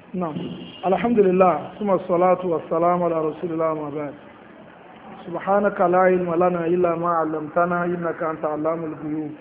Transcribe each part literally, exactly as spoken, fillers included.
نعم الحمد لله ثم الصلاة والسلام على رسول الله ما بعد سبحانك لا علم لنا إلا ما علمتنا إنك أنت علام الغيوب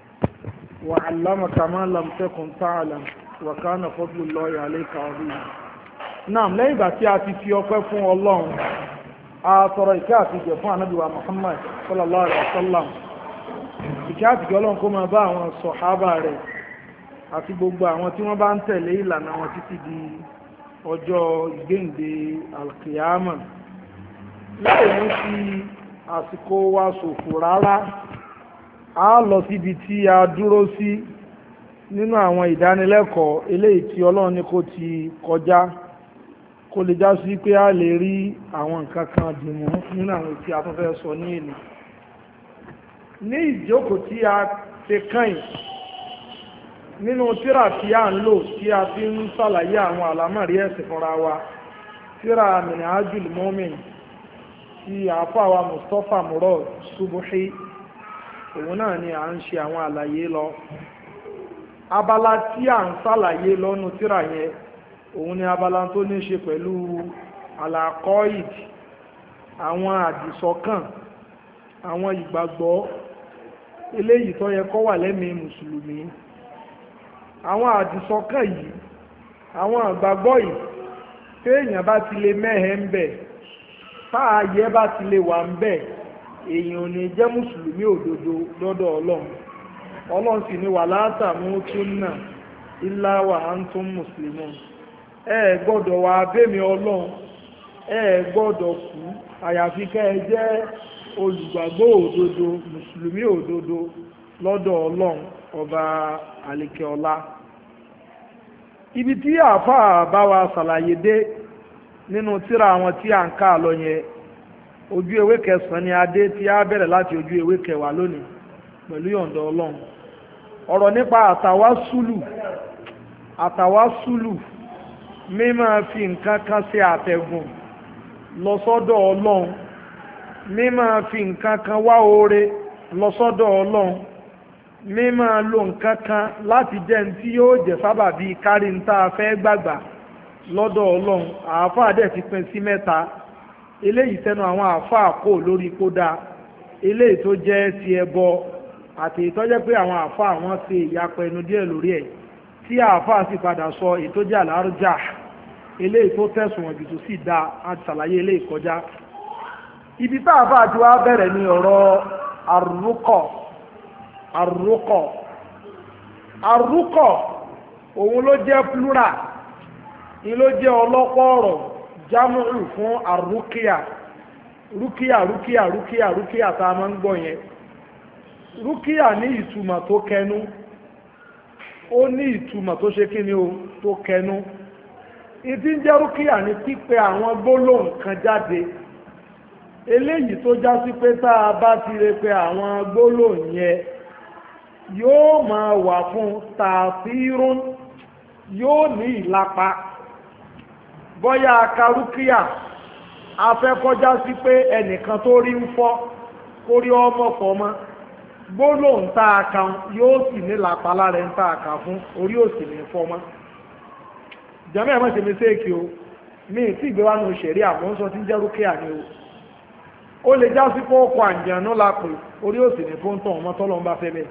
وعلمك ما لم تكن تعلم وكان فضل الله عليك عظيما. نعم lẹ́yìn ìgbà tí a ti fi ọpẹ́ fún Ọlọ́run a tọrọ ìkẹ́ àti ìgẹ̀ fún Ànábì wa Muhammad sallallahu alaihi wasallam ìkẹ́ àti ìgẹ̀ Ọlọ́run kó máa bá àwọn sọ̀hábà rẹ̀ àti gbogbo àwọn tí wọ́n bá ń tẹ̀lé ìlànà wọn títí di ọjọ́ ìgbéǹde alkiyama. láì ń fi àsìkò wa ṣòfò rárá a lọ síbi tí a dúró sí nínú àwọn ìdánilẹ́kọ̀ọ́ eléyìí tí Ọlọ́run ní kó ti kọjá kó lè já sí pé a lè rí àwọn nǹkan kan dìmú nínú àwọn tí a tún fẹ́ sọ ní èlé. ní ìjókòó tí a ṣe kàn nínú tírà tí a ń lò tí a fi ń ṣàlàyé àwọn àlámọ̀rí ẹ̀sìn fúnra wa tírà Minhajul Mu'min tí àáfàá wa Mustapha Murad Subuhi òun náà ni à ń ṣe àwọn àlàyé lọ. abala tí à ń ṣàlàyé lọ́nu tírà yẹn òun ni abala tó ní ṣe pẹ̀lú al-aqaid àwọn àdìsọ́kàn àwọn ìgbàgbọ́ eléyìí tó yẹ kó wà lẹ́mìí mùsùlùmí. àwọn àdìsọ́kàn yìí àwọn àgbàgbọ́ yìí téèyàn bá ti lè mẹ́hẹ̀ ń bẹ̀ táàyè bá ti lè wà ń bẹ̀ èèyàn ò ní jẹ́ mùsùlùmí òdodo lọ́dọ̀ Ọlọ́run. Ọlọ́run sì ní wala tamutunna illa wa antum muslimun. ẹ gbọ́dọ̀ wà abẹ́mi Ọlọ́run ẹ gbọ́dọ̀ kú àyàfi kẹ́ ẹ jẹ́ olùgbàgbọ́ òdodo mùsùlùmí òdodo lọ́dọ̀ Ọlọ́run ọba àlekè ọlá. ibi tí àáfàá bá wa ṣàlàyé dé nínú tírà àwọn tí à ń kà lọ yẹn ojú ewé kẹsàn-án ni adé tí a bẹ̀rẹ̀ láti ojú ewé kẹwàá lónìí pẹ̀lú yọ̀ǹda Ọlọ́run. ọ̀rọ̀ nípa àtàwásùlù àtàwásùlù mímọ́ fi nǹkan kan ṣe àtẹ̀gùn lọ sọ́dọ̀ Ọlọ́run mímọ́ fi nǹkan kan wá oore lọ sọ́dọ̀ Ọlọ́run mímọ́ lo nǹkan kan láti jẹ́ ní tí yóò jẹ́ sábàbí kárí ń tá a fẹ́ gbàgbà lọ́dọ̀ Ọlọ́run. àáfàá dẹ̀ ti pín sí mẹ́ta eléyìí tẹnu àwọn àáfàá kò lórí kódà eléyìí tó jẹ́ ti ẹbọ àti ìtọ́jẹ́ pé àwọn àáfàá wọn ṣe ìyapa ẹnu díẹ̀ lórí ẹ̀ tí àáfàá sì padà sọ ètò jẹ́ àlárújà eléyìí tó tẹ̀sùn ọ̀jù tó sì dá àti ṣàlàyé eléyìí kọjá. ibi tá àáfàá ti wá bẹ̀rẹ̀ ní ọ̀rọ̀ àrùkọ̀ àrùkọ̀ àrùkọ̀ òun ló jẹ́ plural ni ló jẹ́ ọlọ́pọ̀ ọ̀rọ̀ jámùrù fún àrùkíà rúkíà rúkíà rúkíà rúkíà tá a máa ń gbọ́ yẹn. rúkíà ní ìtumọ̀ tó kẹnu ó ní ìtumọ̀ tó ṣe kí ni o tó kẹnu. ìdí ń jẹ́ rúkíà ní pípe àwọn gbólóhùn kan jáde eléyìí tó já sí pé tá a bá ti rè pé àwọn gbólóhùn yẹn yóò máa wà fún tààfírún yóò ní ìlapa. bọ́yá akarúkíà afẹ́kọjá sí pé ẹnìkan tó rí ń fọ́ kó rí ọmọ fọmọ gbólóhùn tá a kan yóò sì ní ìlapa lára ń tá a kà fún orí òsì ní fọmọ. jẹ́mọ́ ẹ̀ mọ́ ṣe mi séèkì o mi ì tí ìgbé wa nù ṣẹ̀rí àmọ́ ń sọ tí ń jẹ́ rúkíà ni o. ó lè já sí pé ó kọ àǹjànú la pè orí òsì ní fún tán ọmọ tọ́lọ́ ń bá fẹ́ bẹ́ẹ̀.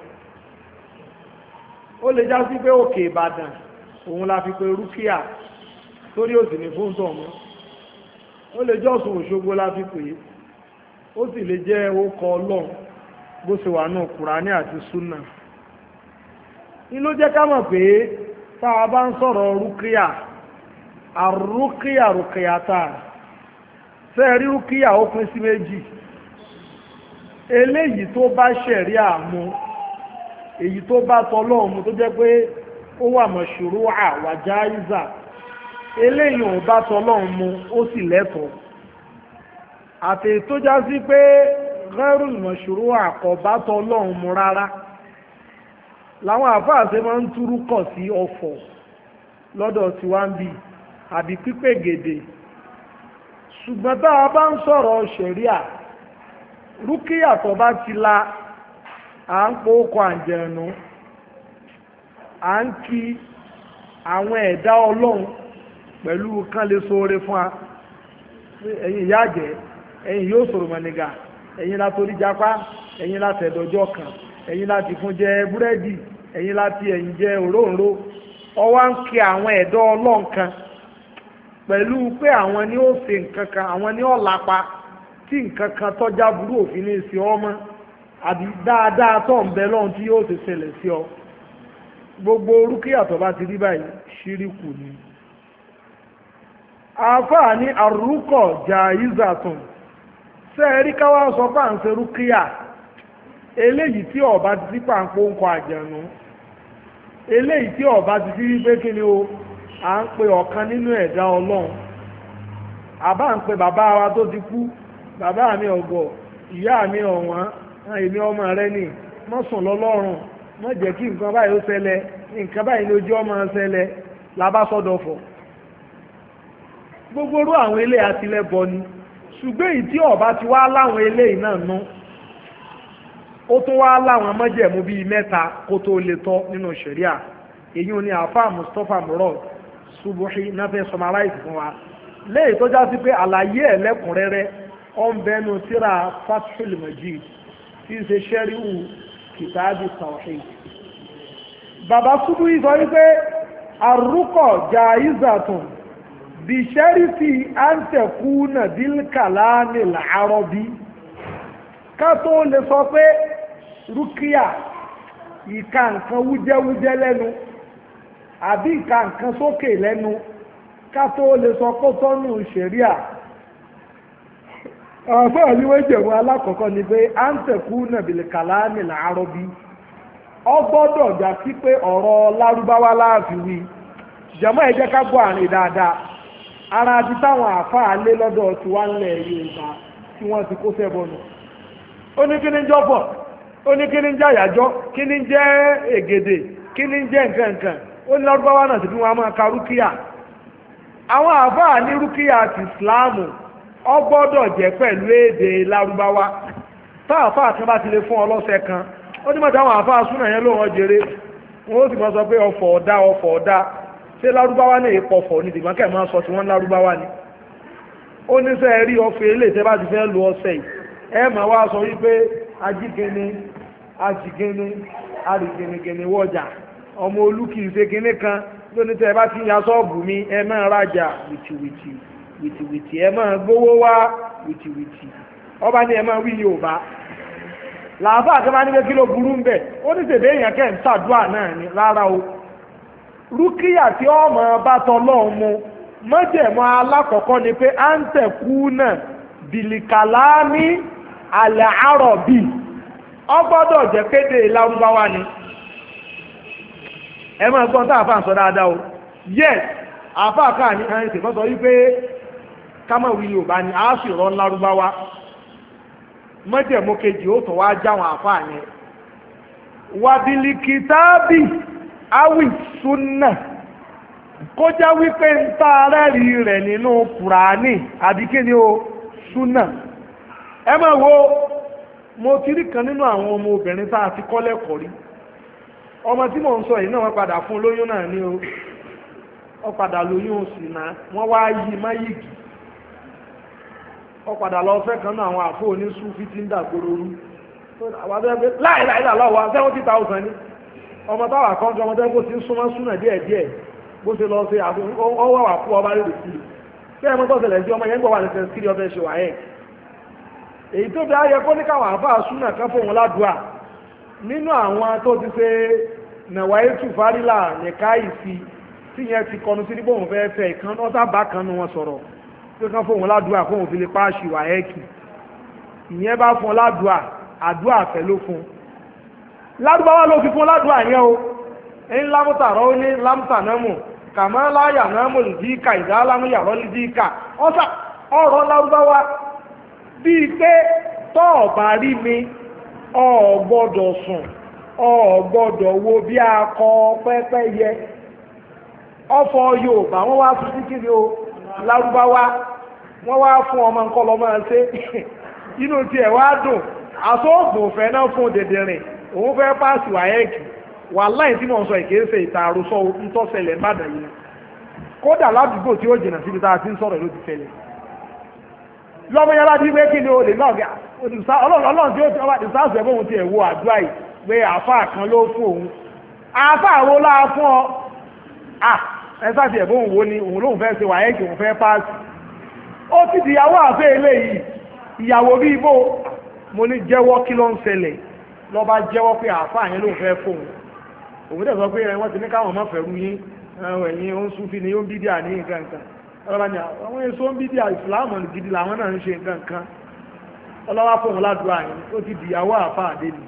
ó lè já sí pé òkè Ìbàdàn òun la fi pe rúkíà torí òsì ní fún tán ọmọ. ó lè jẹ́ Ọ̀ṣun Òṣogbo la fi pè é ó sì lè jẹ́ orúkọ Ọlọ́run bó ṣe wà náà Kùránì àti súnà. ní ló jẹ́ ká mọ̀ pé tá a bá ń sọ̀rọ̀ rúkíà àrúkíà rúkíà tá a fẹ́ rí rúkíà ó pín sí méjì. eléyìí tó bá ṣẹ̀rí àmú èyí tó bá tọ́lọ́run mu tó jẹ́ pé ó wà mashru'a wa jaiza eléyìí ò bá tọ́lọ́run mu ó sì lẹ́tọ̀ọ́. àti tó já sí pé ghairul mashru'a kò bá tọ́lọ́run mu rárá làwọn àfáà ṣe máa ń túrú kọ̀ sí ọ̀fọ̀ lọ́dọ̀ tí wá ń bì àbí pípé gèdè. ṣùgbọ́n tá a bá ń sọ̀rọ̀ ṣẹ̀ríà rúkìá tó bá ti la à ń po okò àǹjẹ̀nù à ń kí àwọn ẹ̀dá ọlọ́run pẹ̀lú kán lè sóore fún wa ẹ̀yin ìyá àjẹ́ ẹ̀yin yóò sọ̀rọ̀ mọ̀nìgà ẹ̀yin látorí jápá ẹ̀yin láti ẹ̀dọ̀jọ́ kan ẹ̀yin láti fún jẹ búrẹ́dì ẹ̀yin láti ẹ̀yin jẹ òróǹro ọwá ń kí àwọn ẹ̀dọ́ ọlọ́nkan pẹ̀lú pé àwọn ni ó ṣe nǹkan kan àwọn ni ó lápa tí nǹkan kan tọ́já burú òfin ní ìsìn ọmọ àbí dáadáa tó ń bẹ lọ́hùn tí yóò ti ṣẹlẹ̀ sí ọ gbogbo orúkíyà tó bá ti rí báyìí ṣíríkù ni àáfàá ní àrùkọ̀ jàìzàtùn sẹ́ẹ̀rí káwá sọ pé à ń ṣe rúkíyà eléyìí tí ọba ti sí pàǹpó ń kọ àjẹ̀nú eléyìí tí ọba ti sí wípé kí ni o à ń pe ọ̀kan nínú ẹ̀dá ọlọ́run àbá ń pe bàbá wa tó ti kú bàbá mi ọ̀gọ̀ ìyá mi ọ̀wọ́n èmi ọmọ rẹ ni mọ́sùn lọ́lọ́run mọ́ jẹ́ kí nǹkan báyìí ó ṣẹlẹ̀ nǹkan báyìí ní ojú ọmọ ṣẹlẹ̀ làbá sọ́dọ̀fọ̀ gbogbo orú àwọn ilé àtìlẹ́bọ ni ṣùgbọ́n èyí tí ọba ti wá láwọn eléyìí náà nú ó tún wá láwọn mọ́jẹ̀mú bíi mẹ́ta kó tó lè tọ́ nínú ṣẹ̀ríà èyí ò ní àáfà Mustapha Murad Subuhi náà fẹ́ sọmaláìsì fún wa léyìí tó já sí pé àlàyé ẹ̀lẹ́kùnrẹ́rẹ́ ó ń bẹnu tíra Fathul Majid tí ń ṣe ṣẹ́ríhù kìtàbí tawhid bàbá Subuhi sọ wípé arúkọ̀ jaizatun bí ṣẹ́rífì àǹtẹ̀kùnà bílkàlámì làárọ̀bí ká tó lè sọ pé rúkìá ìka nǹkan wújẹ́wújẹ́ lẹ́nu àbí ìka nǹkan sókè lẹ́nu ká tó lè sọ kó tọ́nù ṣẹ̀ríà ọ̀fẹ́ òníwéjẹ̀mú alákọ̀ọ́kọ́ ni pé àǹtẹ̀kùnà bílkàlámì làárọ̀bí ọ gbọ́dọ̀ jà sí pé ọ̀rọ̀ lárúbáwá láàfin wí jàmọ́ ẹ jẹ́ ká gbọ́ àrìn dáadáa ara àti táwọn àáfàá lé lọ́dọ̀ tí wọ́n ń lẹ̀ Yorùbá tí wọ́n ti kó sẹ́bọnù ó ní kí ní jọ́bọ̀ ó ní kí ní jẹ́ àyájọ́ kí ní jẹ́ ègèdè kí ní jẹ́ nǹkan nǹkan ó ní lárúbáwá náà sì fi wọn máa ka rúkìá àwọn àáfàá ní rúkìá ti ìsìláàmù ọ gbọ́dọ̀ jẹ́ pẹ̀lú èdè lárúbáwá táàfàá kan bá ti lè fún ọ lọ́sẹ̀ kan ó ní mọ̀ táwọn àáfàá súnà yẹn ló wọ́n jèrè wọ́n ó sì máa sọ pé ọ̀fọ̀ ọ̀dá ọ̀fọ̀ ọ̀dá ṣé lárúbáwá ní ìpọ̀fọ̀ ní dìgbọ́n kẹ́ máa sọ tí wọ́n lárúbáwá ni ó ní sẹ́ rí ọ̀fẹ́ ilé tẹ́ bá ti fẹ́ lu ọ̀sẹ̀ yìí ẹ máa wá sọ wípé ajígẹni ajígẹni arìgẹnigẹni wọjà ọmọ olúkì ṣe kinní kan lónìí tẹ́ bá ti ya ṣọ́ọ̀bù mi ẹ máa rajà wìtìwìtì wìtìwìtì ẹ máa gbówó wá wìtìwìtì ọba ní ẹ máa wí Yorùbá làbá àti máa ní pé kí ló burú ń bẹ̀ ó ní tèdè èèyàn kẹ́ ń ṣàdúrà náà ni rárá o rúkìá tí ọmọ bá tọlọ́ọ̀ mu mọ́jẹ̀mọ́ alákọ̀ọ́kọ́ ni pé à ń tẹ̀kú náà bìlìkàlámì àlẹ́ àrọ̀bì ọ gbọ́dọ̀ jẹ́ kéde lárúbáwá ni ẹ máa gbọ́n tá àfáà sọ dáadáa o yes àfáà káà ní ẹ̀yìn tèmọ́ sọ wípé kámọ̀wé Yorùbá ni a sì rọ́ lárúbáwá mọ́jẹ̀mọ́ kejì ó tọ̀ wá jáwọn àfáà yẹn wàbìlìkìtàbì awi sunna kó já wípé ń tá rẹ́rìí rẹ̀ nínú Kùránì àbí kí ni o sunna ẹ máa wo mo ti rí kan nínú àwọn ọmọ obìnrin tá a ti kọ́ lẹ́kọ̀ọ́ rí ọmọ tí mò ń sọ yìí náà wọ́n padà fún lóyún náà ní o wọ́n padà lóyún sí náà wọ́n wá yí má yìgì wọ́n padà lọ fẹ́ kan náà àwọn àfọ oníṣú fifty ń dàgbòrò rú láìláìlá lọ́wọ́ seventy thousand ní ọmọ táwà kan tó ọmọ tẹ́ kó ti ń súnmọ́ súnà díẹ̀ díẹ̀ bó ṣe lọ sí ọwọ́ wà fún ọba rẹ̀ sí i bẹ́ẹ̀ mọ́ tọ́sẹ̀lẹ̀ sí ọmọ yẹn gbọ́ wà lẹ́sẹ̀ sí ọbẹ̀ ṣe wà ẹ̀ èyí tó fi ayẹ kó ní káwọn àfáà súnà kan fóun ládùúà nínú àwọn tó ti ṣe nàwáyé tù fárílà nìka ìsì tí yẹn ti kọnu sí níbòun fẹ́ fẹ́ ìkan ọ́sà bá kan nu wọn sọ̀rọ̀ pé kan fóun ládùúà fóun fi lè páàṣì wà ẹ̀ kì ìyẹn bá fún ládùúà àdúà fẹ́ ló fún ládùúbáwá ló fi fún ládùúà yẹn o ń lámútàrọ́ ó ní lámútànámù kàmọ́ láyà náà mò lè díkà ìdá lámúyàrọ́ lè díkà ọ̀sà ọ̀rọ̀ lárúbáwá bíi pé tọ́ọ̀bà rí mi ò gbọ́dọ̀ sùn ò gbọ́dọ̀ wo bí akọ pẹ́pẹ́yẹ ọ̀fọ̀ Yorùbá wọ́n wá fún sí kiri o lárúbáwá wọ́n wá fún ọmọ nǹkan lọ́mọ ṣe inú tiẹ̀ wá dùn àsọ̀gbọ̀n òfẹ́ náà fún dèdèrìn òun fẹ́ pàṣẹ wáyẹ́ẹ̀kì wà láì tí mò ń sọ ìkéèsè ìta àròsọ ntọ́sẹ̀lẹ̀ ńbàdàn yìí kódà ládùúgbò tí ó jìnà síbi tá a ti ń sọ̀rọ̀ ló ti ṣẹlẹ̀ lọ́mọ yẹn bá ti gbé kí ni o lè náà gà ọlọ́run tí ó ti ọba ìsáàsù ẹ̀ bóun ti ẹ̀ wo àdúrà yìí pé àáfàá kan ló fún òun àáfàá wo láà fún ọ à ẹ sáà ti ẹ̀ bóun wo ni òun lóun fẹ́ ṣe wàyẹ́kì òun fẹ́ páàsì ó ti di ìyàwó àfẹ́ eléyìí ìyàwó bí ibo mo ní jẹ́wọ́ kí ló ń ṣẹlẹ̀ lọ́ba jẹ́wọ́ pé àáfàá yẹn lóun fẹ́ fóun òun dẹ̀ sọ pé wọ́n ti ní káwọn má fẹ́ rú yín ẹ̀yìn ó ń súnfì ní ó ń bídíà ní nǹkan kan ọlọ́ba ní àwọn èso ń bídíà ìsìláàmù gidi làwọn náà ń ṣe nǹkan kan ọlọ́wà fóun ládùúgbò yẹn ó ti dìyàwó àáfàá àdéni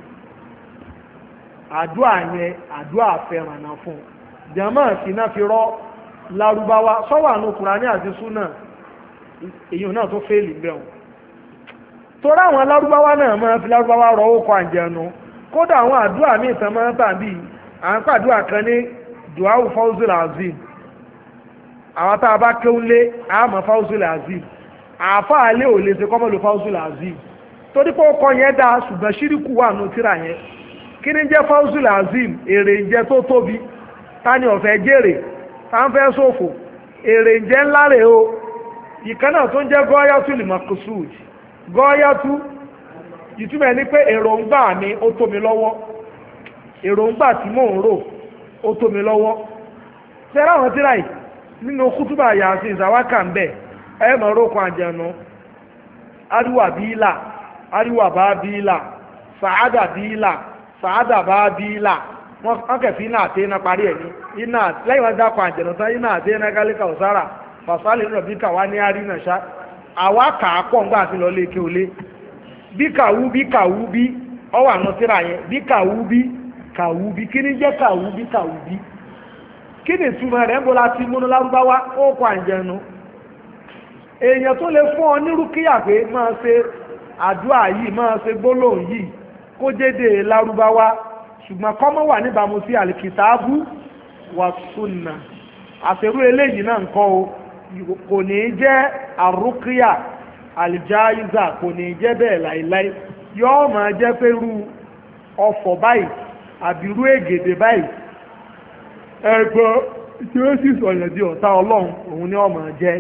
àdúrà yẹn àdúrà fẹ́ràn náà fún un jàmáà sí náà fi rọ́ lárúbáwá sọ́wọ́ àánú Kùránì àti súnà èyí náà tó fẹ́ẹ̀lì bẹ́ẹ̀ o torí àwọn lárúbáwá náà máa fi lárúbáwá rọ ókọ àjẹnu kódà àwọn àdúrà míì tán máa ń tàbí à ń pàdúrà kan ní duawu fawzul azim àwọn tá a bá kéwúlé àmọ́ fawzul azim àáfàá lé ò lè ṣe kọ́mọ́lù fawzul azim torí pé ó kọ yẹn dáa ṣùgbọ́n ṣíríkù wà nù tíra yẹn kí ni jẹ́ fawzul azim èrè ń jẹ tó tóbi ta ni ọ̀fẹ́ jèrè ta ń fẹ́ ṣòfò èrè ń jẹ ńlá rè o ìkan náà tó ń jẹ́ gọ́yàtú lè makusud gọ́yàtú ìtumọ̀ ẹni pé èròǹgbà mi ó tó mi lọ́wọ́ èròǹgbà tí mò ń rò ó tó mi lọ́wọ́ sẹ́rà àwọn tíra yìí nínú kútùbà yàtí ìsàwákà ń bẹ̀ ẹ mọ̀ rókò àjẹnu àríwá bíílà àríwá bá bíílà sàádà bíílà sàádà bá bíílà wọ́n kẹfì iná àti iná parí ẹ̀ ní iná lẹ́yìn wọn dákọ̀ àjẹnu tán iná àti iná gálíkà ọ̀sára fàṣálẹ̀ nínú bí kàwá ní àrínà ṣá àwa kà á pọ̀ ńgbà àti lọ́lé ké olé bí kàwú bí kàwú bí ọwọ́ àwọn tíra yẹn bí kàwú bí kàwú bí kí ni jẹ́ kàwú bí kàwú bí kí ni ìtumọ̀ rẹ̀ ń bọ́ láti múnú lárúbáwá ó kọ àjẹnu èèyàn tó lè fún ọ ní rúkìyà pé máa ṣe àdúrà yìí máa ṣe gbólóhùn yìí kó jédè lárúbáwá ṣùgbọ́n kọ́mọ́ wà níbàámu sí àlìkìtàbù wà súnà àṣẹrú eléyìí náà nǹkan o kò ní í jẹ́ àrúkìyà àlìjáìzà kò ní í jẹ́ bẹ́ẹ̀ láìláì yóò máa jẹ́ pé rú ọ̀fọ̀ báyìí àbírú ègèdè báyìí ẹgbẹ́ tí ó sì sọ̀yẹ̀ di ọ̀tá ọlọ́run òun ni ó máa jẹ́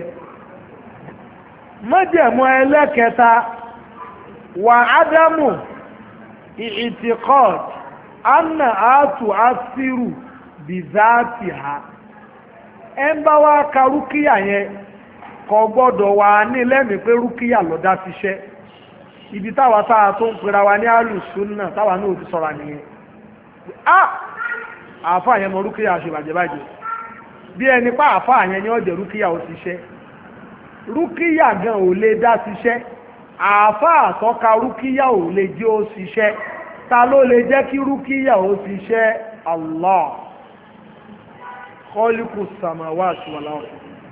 májẹ̀mú ẹlẹ́kẹta wà ádámù ìtìkọ́d anna àtù àsírù bìzáàtì ha ẹ ń bá wá ka rúkìyà yẹn kò gbọ́dọ̀ wà ní lẹ́mìí pé rúkìyà lọ́dá ṣiṣẹ́ ibi táwa táwa tó ń pera wa ní alùsùnà táwa náà ti sọ̀rọ̀ nìyẹn ah àáfàá yẹn mọ rúkìyà ṣèbàjẹ́ bàjẹ́ bí ẹni pa àáfàá yẹn ni ọ̀jẹ̀ rúkìyà ó ṣiṣẹ́ rúkìyà gan ò lè dá ṣiṣẹ́ àáfàá tọ́ka rúkìyà ò lè jẹ́ ó ṣiṣẹ́ ta ló lè jẹ́ kí rúkìyà ó ṣiṣẹ́ Allah khaliqus samawati wal ard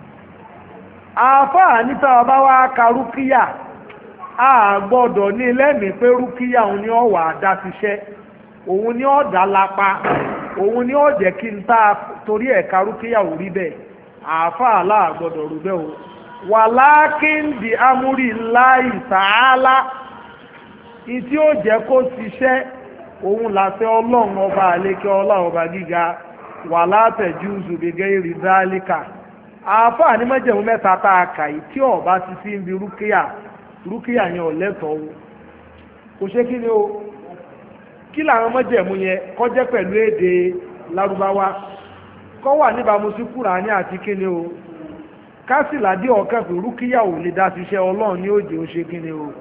àáfàá níta ọba wa ka rúkìyà a gbọ́dọ̀ ní lẹ́mìí pé rúkìyà òun ni ó wà dá ṣiṣẹ́ òun ni ó dá lápá òun ni ó jẹ́ kí n ta torí ẹ̀ka rúkìyà ò rí bẹ́ẹ̀ àáfàá láà gbọ́dọ̀ rú bẹ́ẹ̀ o wàlákín bí amúrí láì tààlà ìtí ó jẹ́ kó ṣiṣẹ́ òun làṣẹ ọlọ́run ọba àlékè ọlọ́run ọba gíga wà látẹ̀jú zùgbẹ́gẹ́ ìrìdálíkà àáfàá ní májẹ̀mú mẹ́ta tá a kà yìí tí ọba ti fi ń bi rúkìyà rúkìyà yẹn ò lẹ́tọ̀ọ́ o kò ṣe kí ni o kí làwọn májẹ̀mú yẹn kó jẹ́ pẹ̀lú èdè lárúbáwá kó wà níbàámu sí Kùránì àti kí ni o kásìládé ọ̀kẹ́ pé rúkìyà ò lè dá ṣiṣẹ́ ọlọ́run ní òjì ó ṣe kí ni o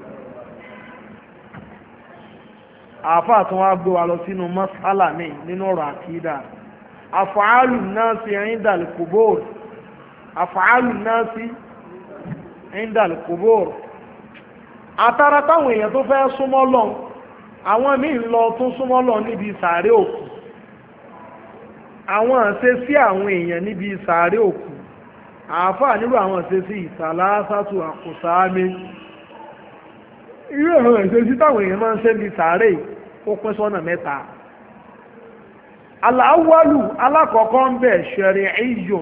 àáfàá tó wá gbé wa lọ sínú mọ́sálà mi nínú ọ̀rọ̀ àkídà àfàálù náà sí indal kubur àfàálù náà sí indal kubur àtàrà táwọn èèyàn tó fẹ́ súnmọ́ lọ àwọn míì ń lọ tó súnmọ́ lọ níbi sàárè òkú àwọn àṣẹ sí àwọn èèyàn níbi sàárè òkú àáfàá nílò àwọn àṣẹ sí ìsàlásàtù àkùsáámi irú àwọn àṣẹ sí táwọn èèyàn máa ń ṣe níbi sàárè ó pín sọ́nà mẹ́ta aláwọ̀lù alákọ̀ọ́kọ́ ń bẹ̀ ṣẹ̀rìíyùn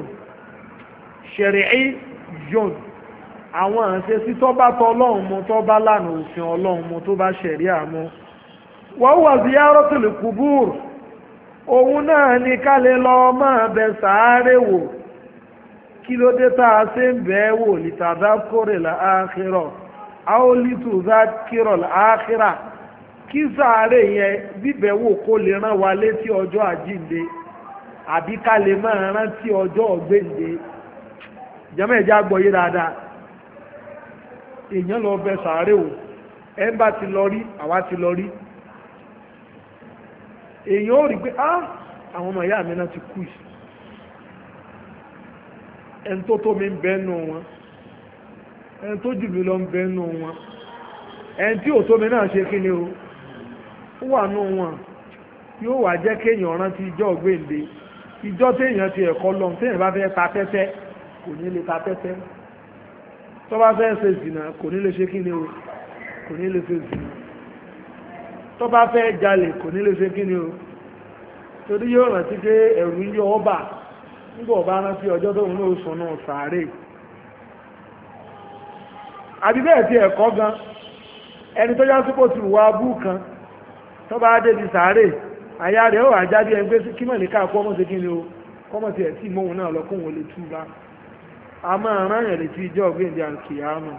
ṣẹ̀rìíyùn àwọn àṣẹ sí tó bá tọ́ ọlọ́run mu tó bá lànà òfin ọlọ́run mu tó bá ṣẹ̀ríà mu wọ́n wà ziyaratul kubur òun náà ní ká lè lọ máa bẹ̀ sàárè wò kí ló dé tá a ṣe ń bẹ̀ ẹ́ wò lìtàdá kórè láàkírọ̀ áólítùdá kírọ̀ láàkírà kí sàárè yẹn bíbẹ̀ wò kó lè rán wa létí ọjọ́ àjíǹde àbí ká lè máa rántí ọjọ́ ọ̀gbẹ́ǹde jẹ́mọ̀ ẹ̀já gbọ́yé dáadáa èèyàn lọ bẹ̀ sàárè wò ẹ̀ ń bá ti lọ rí àwa ti lọ rí èèyàn ó rí pé ah àwọn ọmọ ìyá mi náà ti kú yìí ẹni tó tó mi ń bẹ́nu wọn ẹni tó jù mí lọ ń bẹ́nu wọn ẹni tí ò tó mi náà ṣe kí ni o ó wà nù wọn yóò wá jẹ́ kéèyàn rántí ìjọ́ gbèǹde ìjọ́ téèyàn ti ẹ̀kọ́ lọ téèyàn bá fẹ́ ta tẹ́tẹ́ kò ní lè ta tẹ́tẹ́ tó bá fẹ́ ṣe zìnà kò ní lè ṣe kí ni o kò ní lè ṣe zìnà tó bá fẹ́ jalè kò ní lè ṣe kí ni o torí yóò rántí pé ẹ̀rù ń yọ ọ́bà nígbà ọba rántí ọjọ́ tó ń lò sùn náà sàárè àbí bẹ́ẹ̀ tí ẹ̀kọ́ gan ẹni tó já sípò ti wà bú kan tó bá débi sàárè àyà rẹ̀ ó wà jáde ẹni pé kí mọ̀ ní ká kọ́ mọ̀ sí kí ni o kọ́mọ̀ tí ẹ̀ tí mọ́hun náà lọ kóhun olè túbá a máa rán yẹn létí ìjọ ọ̀gbìndì àkìyàmù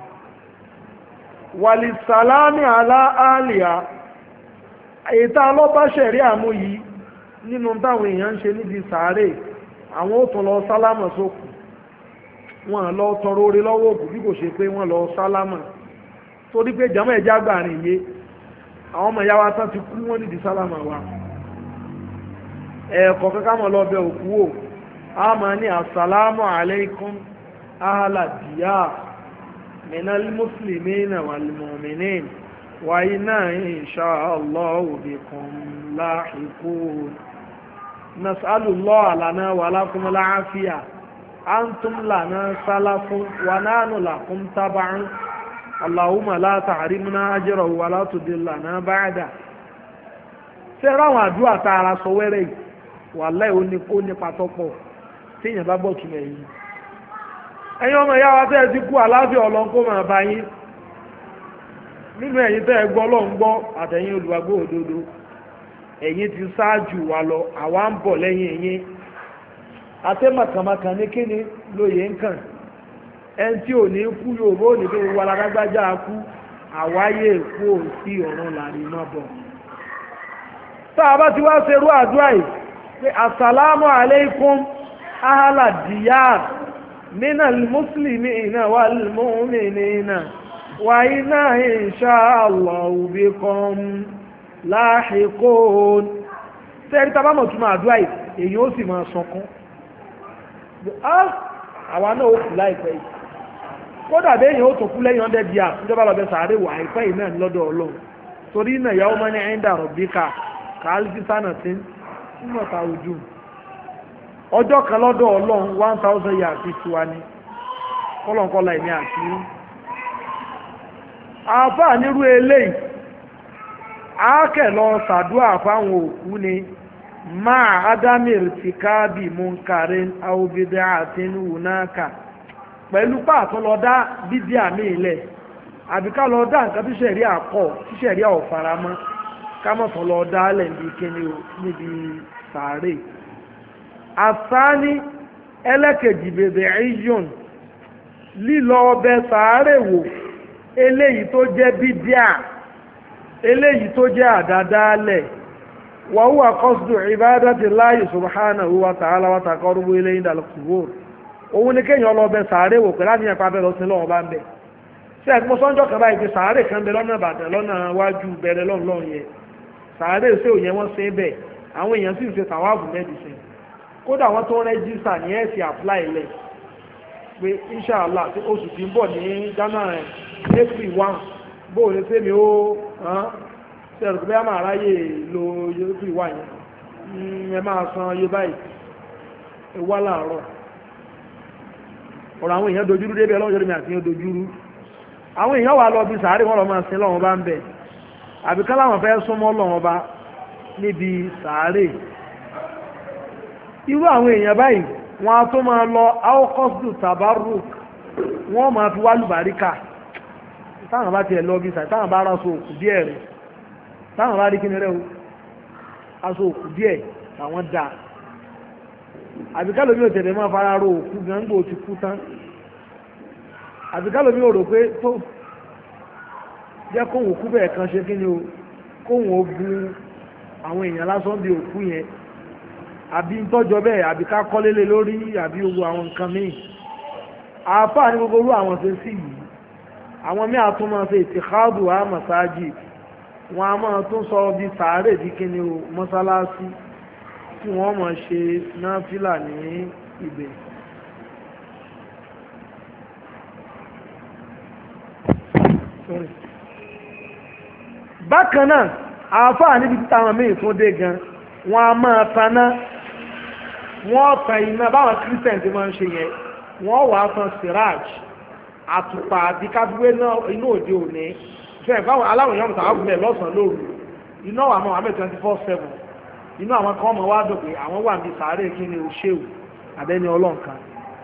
wàlìsàlámì aláàlìyà ètà ọlọ́bàṣẹ̀rí àmú yìí nínú táwọn èèyàn ń ṣe níbi sàárè àwọn ó tún lọ sálámà sókù wọn lọ tọrọ orí lọ́wọ́ òkú bí kò ṣe pé wọ́n lọ sálámà torí pé jàmọ́ ẹ̀já gbàrin yé àwọn ọmọ ìyá wa tán ti kú wọ́n nídìí sálámà wa ẹ̀ẹ̀kọ́ kankan mọ̀ lọ bẹ òkú wò a máa ní assalamu alaikum ahla diyar minal muslimina wal mu'minin wa inna insha Allahu bikum lahiqun nas'alullah lana wa lakum al-afiya antum lana salafun wa nanu lakum tab'un allahumma la tahrimna ajrahu wa la tudillana ba'da ṣe ráwọn àdúrà tá ara sọ wẹ́rẹ́ yìí wàláhì ó ní ó nípa tọ́pọ̀ téèyàn bá gbọ́ túnmọ̀ yìí ẹ̀yin ọmọ ìyá wa tẹ́ ẹ ti kú àlàáfíà Ọlọ́run kó máa bá yín nínú ẹ̀yin tẹ́ ẹ gbọ́ Ọlọ́run gbọ́ àtẹ̀yin olùwàgbọ́ òdodo ẹ̀yin ti ṣáájú wa lọ àwa ń bọ̀ lẹ́yìn ẹ̀yin àtẹ́màkàmàkà ní kíni lóye ń kàn ẹni tí ò ní kú Yorùbá ò ní pé wọ́n alágbájá kú àwáyé èkó sí ọ̀run làrí má bọ̀ tá a bá ti wá ṣerú àdúrà yìí pé assalamu alaikum ahla diyar minal muslimina wal mu'minina wa inna insha Allahu bikum lahiqun tẹ́rí tàbá mọ̀ túnmọ̀ àdúrà yìí èyí ó sì máa sọkún àwa náà ó kù láìpẹ́ yìí kódà bí èyí ó tó kú lẹ́yìn hundred years níjọba lọ́bẹ̀ sàárè wà àìpẹ́ yìí náà lọ́dọ̀ Ọlọ́run torí náà yàwó mọ́ ní ẹ̀ńdà rọ̀bíkà kàálífì sánà tí ń mọ̀ta ojú ọjọ́ kan lọ́dọ̀ Ọlọ́run one thousand years ti tiwa ni kọ́lọ̀kọ́lá ìní àti àfáà nírú eléyìí àákẹ́ lọ sàdúà fáwọn òkú ni máa ádámìr ti káàbì munkarin àwòbìdá àti wùnáka pẹ̀lú pàtó lọ dá bíbí àmì ilẹ̀ àbíká lọ dá nǹkan tíṣẹ̀rí àkọ́ tíṣẹ̀rí àwòfaramọ́ kámọ̀tàn lọ dá lẹ́ǹdí kíní níbi sàárè àsáni ẹlẹ́kẹ̀jì bèbè ẹ̀yọ́n lílọ ọbẹ̀ sàárè wò eléyìí tó jẹ́ bídíà eléyìí tó jẹ́ àdádálẹ̀ wàhúwà qasdu ibadatillahi subhanahu wa ta'ala wa taqarrubu ilayhi indal qubur òun ni kéèyàn lọ bẹ̀ sàárè wò pẹ̀lú àníyàn pa bẹ́ẹ̀ lọ sí lọ́wọ́ bá ń bẹ̀ ṣé ẹ̀kọ́ sọ́njọ́ kan báyìí pé sàárè kan bẹ lọ́nà Ìbàdàn lọ́nà wájú bẹ̀rẹ̀ lọ́nlọ́run yẹn sàárè sí òyìn wọ́n ṣe bẹ̀ àwọn èèyàn sì ń ṣe tàwáàbù mẹ́dìsìn kódà wọ́n tó rẹ́jísà ní ẹ̀sì apply lẹ̀ pé inshallah tí oṣù tí ń bọ̀ ní January April one bóò ní sẹ́mi ó ṣẹ̀rù pé a máa ráyè lo April one yẹn ẹ máa san iye báyìí ẹ wá láàárọ̀ ọ̀rọ̀ àwọn èèyàn dojúrú débẹ̀ ọlọ́run jẹ́ mi àti èèyàn dojúrú àwọn èèyàn wà lọ bí sàárè wọn lọ máa sin lọ́wọ́ bá ń bẹ̀ àbíká láwọn fẹ́ súnmọ́ lọ́wọ́ bá níbi sàárè irú àwọn èèyàn báyìí wọn a tó máa lọ aukọ́sù tabaruk wọ́n máa fi wálù bàríkà táwọn bá tiẹ̀ lọ bí sàárè táwọn bá ráṣọ òkú díẹ̀ rẹ̀ táwọn bá rí kí ni rẹ̀ o aṣọ òkú díẹ̀ àwọn dà àbíkálòmí ò tẹ̀lé máa fara ro òkú gan gbò ti kú tán àbíkálòmí ò rò pé tó jẹ́ kóhùn òkú bẹ́ẹ̀ kan ṣe kí ni o kóhùn ó bu àwọn èèyàn lásán bí òkú yẹn àbí ń tọ́jọ bẹ́ẹ̀ àbí ká kọ́lélé lórí àbí gbogbo àwọn nǹkan míì àáfàá ní gbogbo orú àwọn ṣe sí yìí àwọn míì àtúmọ̀ ṣe ìtìkáàdù àmọ̀sáájì wọn a máa tún sọ bí sàárè bí kí ni o mọ́sálásí tí wọ́n máa ṣe náfìlà ní ibẹ̀. bákan náà àáfàá níbi tí táwọn míì tún dé gan wọn a máa taná wọ́n tan iná báwọn christian ti máa ń ṣe yẹn wọ́n wàá tan siraj àtùpà àti káfíwé inú òde òní fẹ́ẹ̀ báwọn aláwọ̀ èèyàn mọ̀tàwá gúnlẹ̀ lọ́sàn-án lóru iná wà mọ́ àmẹ́ twenty four seven inú àwọn kan mọ̀ wá dùn pé àwọn wà ní sàárè kí ni o ṣéwù àbẹ́ni ọlọ́nkan.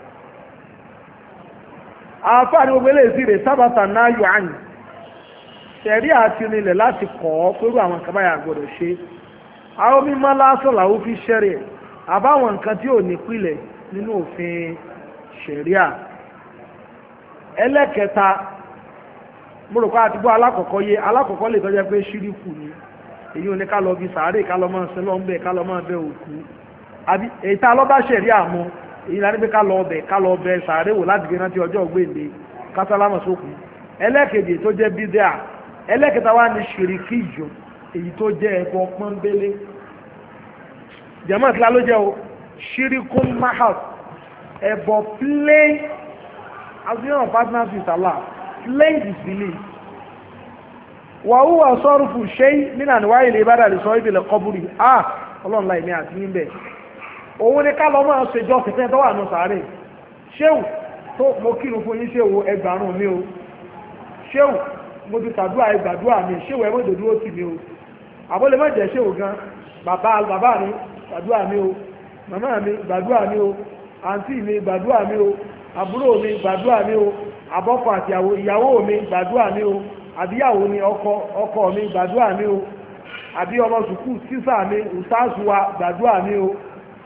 àáfàá ni gbogbo eléyìí sì rè sábàtà náà yọ àyìn ṣẹ̀rí àti nílẹ̀ láti kọ́ ọ́ pẹ̀lú àwọn kan báyà gbọ́dọ̀ ṣe àwọn mímọ́ lásán làwọn fi ṣẹ́rí ẹ̀ àbáwọn nǹkan tí ò ní pìlẹ̀ nínú òfin ṣẹ̀ríà. ẹlẹ́kẹta mo rò pé àti gbọ́ alákọ̀ọ́kọ́ yé alákọ̀ọ́kọ́ lè tọ́jú pé ṣíríkù ni èyí ò ní ká lọ bí sàárè ká lọ máa sin lọ́nbẹ̀ ká lọ máa bẹ òkú àbí èyí tá a lọ́ bá ṣẹ̀ríà mu èyí la ní pé ká lọ ọbẹ̀ ká lọ bẹ sàárè wò láti gbé rántí ọjọ́ ògbéǹde kásálámà sókù. ẹlẹ́kejì tó jẹ́ bídíà ẹlẹ́kẹta wá ní ṣìríkì jù èyí tó jẹ́ ẹbọ pọ́nbélé jẹ́mọ́ ìtìlá ló jẹ́ o ṣíríkún mahal ẹbọ plain association of partners with Allah plain disbelief wàhùwà sọ́rùfù ṣe nínú àníwáyé ilé ìbádà lè sọ ìbílẹ̀ kọ́bùrì ah ọlọ́run láì ní àti níbẹ̀ òun ni ká lọ máa ṣe jọ kẹfẹ́ tó wà ní sàárè ṣéwù tó mo kírun fún yín ṣéwù ẹgbàrún mi o ṣéwù mo ti tàdúrà ẹgbàdúrà mi ṣéwù ẹ mọ́jọ dúró tì mí o àbólé má jẹ́ ṣéwù gan bàbá bàbá mi gbàdúrà mi o màmá mi gbàdúrà mi o àǹtí mi gbàdúrà mi o àbúrò mi gbàdúrà mi o àbọ́kọ àti ìyàwó mi gbàdúrà mi o àbíyàwó ni ọkọ ọkọ mi gbàdúrà mi o àbí ọmọ sùkú sísà mi ìsáàsùwà gbàdúrà mi o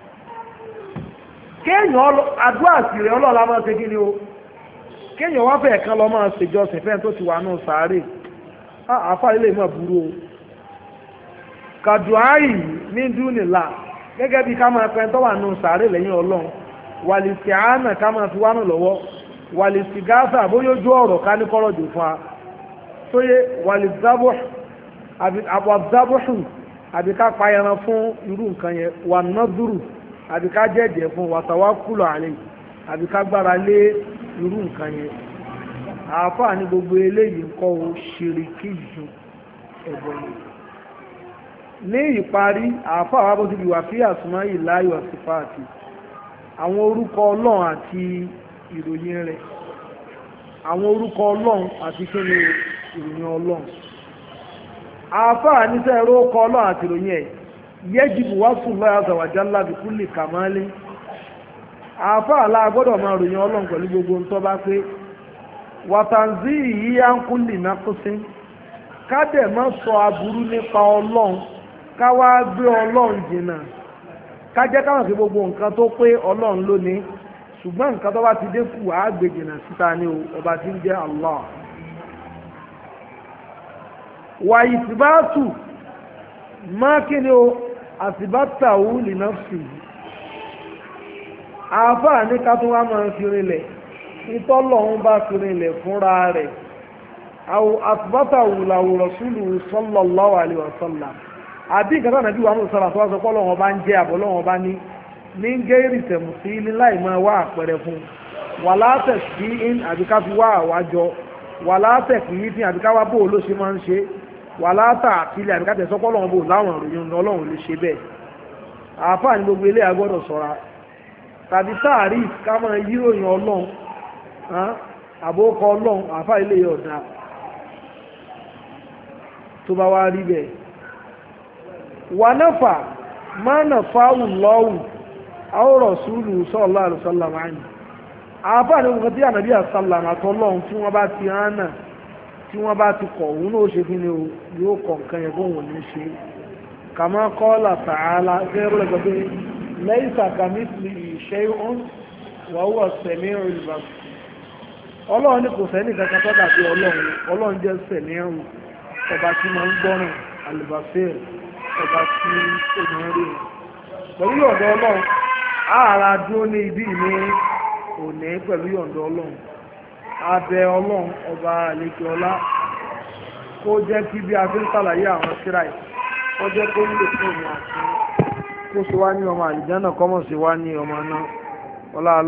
kéèyàn àdúrà sí rẹ̀ ọlọ́ọ̀lá máa ṣe kí ni o kéèyàn wá fẹ́ kan lọ máa ṣèjọsìn fẹ́ẹ́ tó ti wà nù sàárè àáfàá ilé mọ̀ burú o kàdùáyì ní dúnìlà gẹ́gẹ́ bí ká máa pẹ́ tó wà nù sàárè lẹ́yìn ọlọ́run wàlìsì àánà ká máa fi wánù lọ́wọ́ wàlìsì gáàsà bóyójú ọ̀rọ̀ ká ní kọ́rọ̀ jù fún wa tóyé wàlìzábùhù àbí ká pa ẹran fún irú nǹkan yẹn wà nọ́dúrù àbí ká jẹ́jẹ́ fún wàtàwákùlù àlè àbí ká gbára lé irú nǹkan yẹn àáfàá ní gbogbo eléyìí ń kọ́ o ṣìríkí ju ẹ̀bọ̀ ni. ní ìparí àáfàá wa bó ti wà fí àsùnmọ́ yìí láyò àsìfáàtì àwọn orúkọ ọlọ́run àti ìròyìn rẹ̀ àwọn orúkọ ọlọ́run àti kíni ìròyìn ọlọ́run àáfàá níṣẹ́ ẹ̀rọ orúkọ ọlọ́run àti ìròyìn ẹ̀ yẹ́jìbù wá sùn lọ́yà àzàwàjálà bí kúlì kàmálí àáfàá la gbọ́dọ̀ máa ròyìn ọlọ́run pẹ̀lú gbogbo ń tọ́ bá pé wàtàǹzí yìí á ń kúlì náà kó sí ká dẹ̀ má sọ aburú nípa ọlọ́run ká wá gbé ọlọ́run jìnnà ká jẹ́ káwọn sí gbogbo nǹkan tó pé ọlọ́run lónìí ṣùgbọ́n nǹkan tó bá ti dé kù á gbé jìnnà síta ní ọba tí ń jẹ́ Allah. wà ìtìbátù má kí ni o àtìbátà wù lì nafsi àáfàá ní ká tún wá máa fi rinlẹ̀ ìtọ́lọ́run bá fi rinlẹ̀ fúnra rẹ̀ àwọn àtìbátà wù làwù rasulu sallallahu alaihi wasallam àbí nǹkan tó nàbí wà mú sọ́la tó wá sọ pé ọlọ́run bá ń jẹ́ àbọ̀ ọlọ́run bá ní ní gẹ́rì tẹ̀mù sí ní láì máa wá àpẹẹrẹ fún wà látẹ̀ sí in àbí ká fi wá àwájọ wà látẹ̀ kì í fi àbí ká wá bò ló ṣe máa ń ṣe wà látà àtìlẹ̀ àbí ká tẹ̀ sọ́pọ̀ ọlọ́run bò láwọn ìròyìn ọlọ́run lè ṣe bẹ́ẹ̀ àáfàá ní gbogbo ilé agbọ́dọ̀ ṣọ́ra tàbí sáàrí ká máa yí ròyìn ọlọ́run àbókọ ọlọ́run àáfàá ilé ọ̀dà tó bá wá rí bẹ́ẹ̀ wà náfà máa nà fáwù lọ́wù àwòrán sùúrù sallallahu alaihi wasallam àní àáfàá ní nǹkan tí ànàbí àsálàm àtọ́lọ́run tí wọ́n bá ti hánà tí wọ́n bá ti kọ̀ òun náà ṣe kí ni yóò kọ̀ nǹkan yẹn fóun ní ṣe kama qala ta'ala gẹ́rù lẹ́gbẹ̀ẹ́ pé laysa kamithlihi shay'un wa huwa as-sami'ul basir ọlọ́run ní kò sẹ́ni kankan tó dàbí ọlọ́run ọlọ́run jẹ́ sẹ̀míhùn ọba tí máa ń gbọ́ràn al-basir ọba tí ó máa ń rí pẹ̀lú yọ̀ǹda ọlọ́run ààrà dúró ní ibi ní òní pẹ̀lú yọ̀ǹda ọlọ́run abẹ ọlọ́run ọba àlejò ọlá kó jẹ́ kí bí a fi ń sàlàyé àwọn síra yìí kó jẹ́ kó ń lè fún ìrìn àti kó ṣe wá ní ọmọ àlìjánà kọ́mọ̀ sí wá ní ọmọ náà ọlá